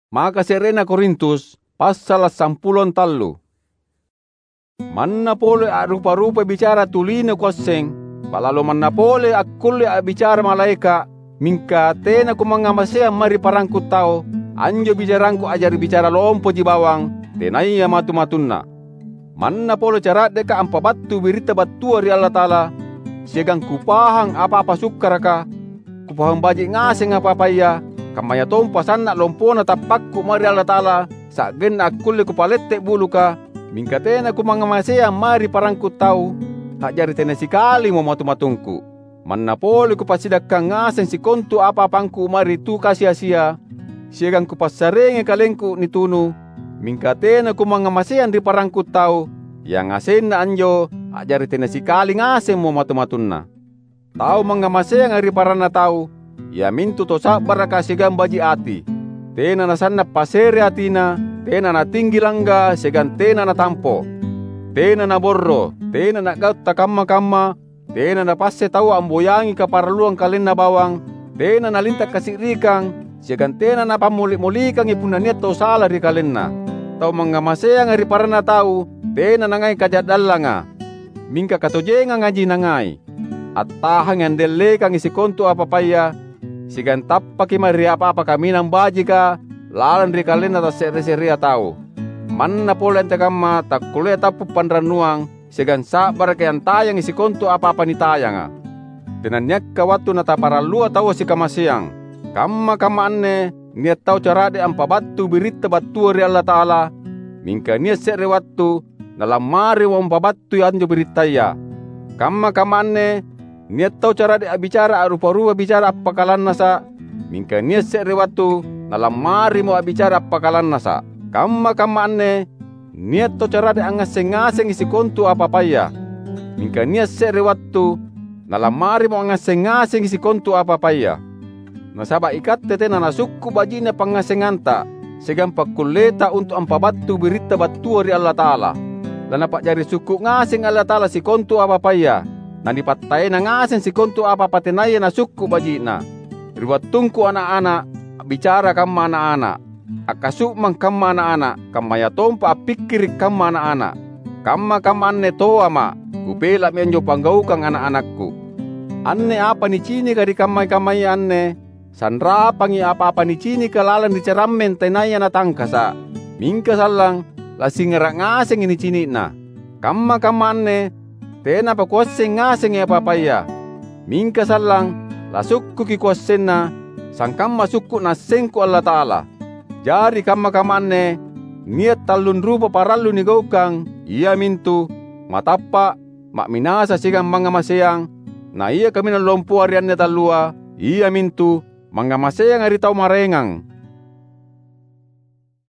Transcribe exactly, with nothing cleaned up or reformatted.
Maka serena Korintus pasal sampulon tallu. Manna pole a rupa-rupa bicara tulina kuaseng, palalo manna pole akkulle a bicara malaika, mingka tena ku mangamasea mari parangku tao, anjo bicarangku ajari bicara lompo ji bawang, tenaya matu-matunna. Manna pole cara deka ampa battu berita battua ri Allah Ta'ala, segang kupahang apa-apa sukkaraka, kupahang baji ngaseng apa-apaya, kamaya tompa sanna lompona tapakku mari Allah Ta'ala, sakgen akkulle kupalette buluka, mingka tena ku mangamasea mari parangku tau, hak jari tena sikali mo matu-matungku. Manna pole ku pasidakkan ngaseng si kontu apa-apangku mari tu kasia-sia, siegang ku pasarenge kalengku nitunu, mingka tena ku mangamasean di parangku tau, yang ngasen na anjo, hak jari tena sikali ngaseng mo matu-matunna. Tau mangamasean ari parana tau, ya mintu to sabar ka siegang baji ati, tena nasanna pasere atina, tena na tinggi langga segan tena na tampo, tena na borro, tena na gautta kamma-kamma, tena na passe tau amboyangi kaparaluang kalen na bawang, tena na lintak kasirikang, segan tena na pamulik-mulikang ipuna niat tau salah di kalenna. Tau mangamaseang ari parana tau, tena na ngai kajadallanga, mingka katojenga ngaji na ngai, at tahang yang delekang isi kontu apa-paya, segan tappaki mari apa-apa kami nang baji ka, lalan ri kalena ta seri-seria tau. Manna pole ente kamma tak kuliah tapu panranuang, segan sabar ke yang tayang isi kontu apa-apa ni tayanga. Tenanyak ka waktu nata paralua tau si kamasiang, kamma-kamma anne, niat tau carade ampa battu berita battua ri Allah Ta'ala, mingka niat sere waktu, nalam mari wampa battu anjo beritaya. Kamma-kamma anne, niat tau carade abicara arupa-rupa bicara apa kalan nasa, mingka niat sere waktu, nalam mari mo abicara apa kalan nasa. Kamma-kamma anne, niat to carade angaseng-ngaseng isi kontu apa-paya, mingka niat sere waktu, nalam mari mo angaseng-ngaseng isi kontu apa-paya. Nasaba ikat tetena nasukku bajina pangasenganta, segan pakuleta untuk ampabattu berita battua ri Allah Ta'ala. Dan apa jari suku ngaseng Allah Ta'ala si kontu apa-paya, nang dipatai na ngaseng si kontu apa-apa tenaya nasukku bajina. Riwatungku anak-anak, bicara kamma anak-anak, akasuk mang kamma anak-anak, kamaya tompa pikirik kamma anak-anak, kamma kamma anne toa ma, kupela menjo panggaukang anak-anakku. Anne apa ni cini kadi kamay-kamay anne, sandra pangi apa-apa ni cini kalalan di cerammen tenaya na tangkasa, mingka salang, lasing ngerak ngaseng ini cini na, kamma-kamma anne, tena pa kuaseng ngaseng apa-apaya, mingka salang, lasukku ki kuasen na, sangkam masukku nasengku Allah Ta'ala. Jari kamma-kamma anne, niat talun rupa parallu ni gaukang, iya mintu, matapa, mak minasa sigang mangamaseang, na iya kami na lompu ariannya talua, iya mintu, mangamaseang ari tau marengang,